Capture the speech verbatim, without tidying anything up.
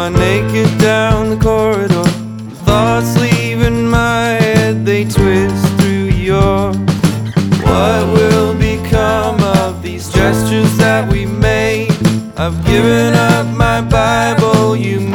I naked down the corridor. Thoughts leaving my head, they twist through yours. What will become of these gestures that we made? I've given up my Bible, you